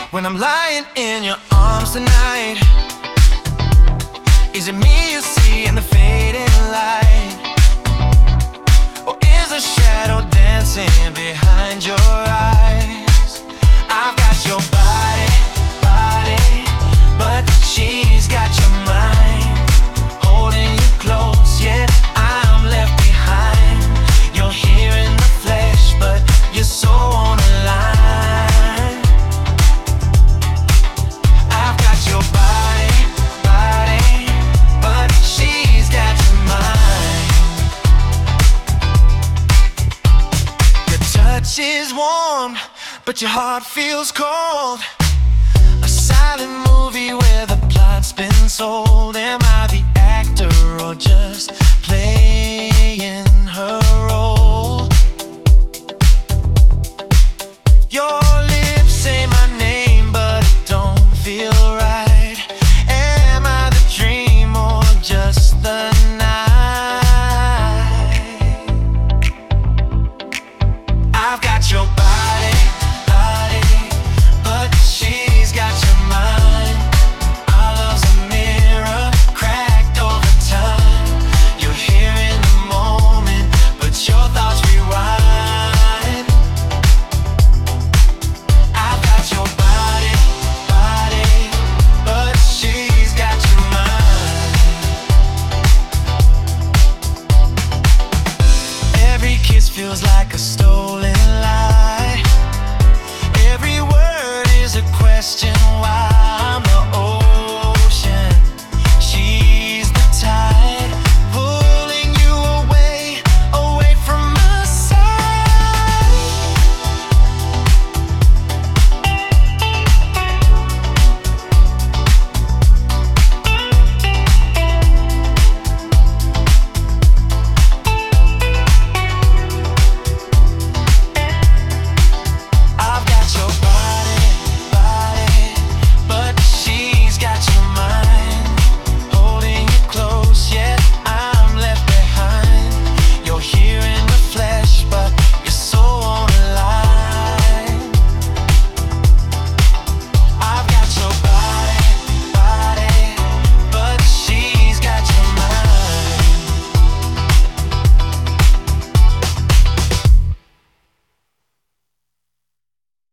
When I'm lying in your arms tonight, is it me you see in the fading light? Or is a shadow dancing behind your eyes? I've got your body, but she's got your mind, holding you close, yet I'm left behind. You're here in the flesh, but you're so on the line. I've got your body, but she's got your mind. Your touch is warm, but your heart feels cold. A silent movie where the plot's been sold. Am I the actor or just playing her role? Your lips say my name, but it don't feel right. Am I the dream or just the night? I've got your body, but she's got your mind. Our love's a mirror, cracked over time. You're here in the moment, but your thoughts rewind. I've got your body, but she's got your mind. Every kiss feels like a stolen lie. Every word is a question